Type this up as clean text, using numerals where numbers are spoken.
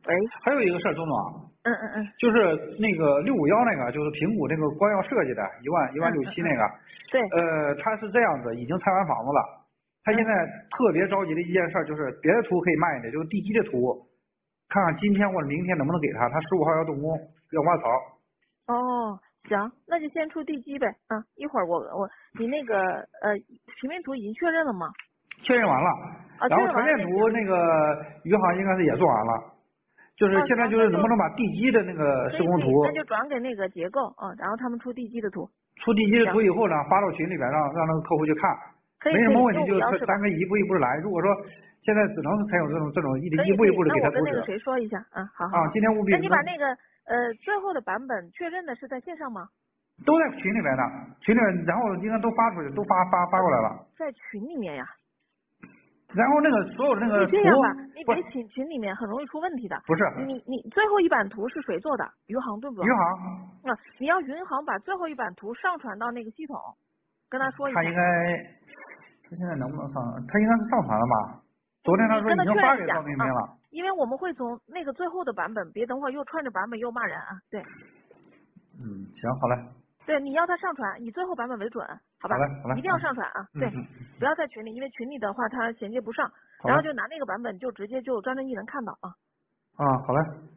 喂， 还有一个事儿，钟总，就是那个651那个，就是评估那个光耀设计的16000那个， 对， 他是这样子，已经拆完房子了，他现在特别着急的一件事就是别的图可以卖的，就是地基的图，看看今天或者明天能不能给他，15号要动工，要挖槽。 哦，行，那就先出地基呗，一会儿你那个平面图已经确认了吗？ 确认完了，然后全面图那个余杭应该是也做完了，就是现在就是能不能把地基的那个施工图， 那就转给那个结构然后他们出地基的图。 出地基的图以后呢，发到群里边让那个客户去看，没什么问题就咱可以一步一步来。如果说现在只能是采用这种一步一步的给他布置。 那我跟那个谁说一下好。 今天务必。 那你把那个最后的版本确认的是在线上吗？ 都在群里边呢，群里然后应该都发出去，都发过来了。 在群里面呀。 然后那个所有的那个图， 你这样吧，你别群里面很容易出问题的。 不是。 你最后一版图是谁做的？余杭对不对？ 余杭。 你要余杭把最后一版图上传到那个系统，跟他说一下。 他现在能不能上？他应该是上传了吧？昨天他说已经发给赵冰冰了。 因为我们会从那个最后的版本，别等会儿又串着版本又骂人啊。对。 行，好嘞。 对，你要他上传，以最后版本为准，好吧？ 好嘞。 一定要上传啊！对，不要在群里，因为群里的话他衔接不上，然后就拿那个版本就直接就张正义能看到啊。 好嘞。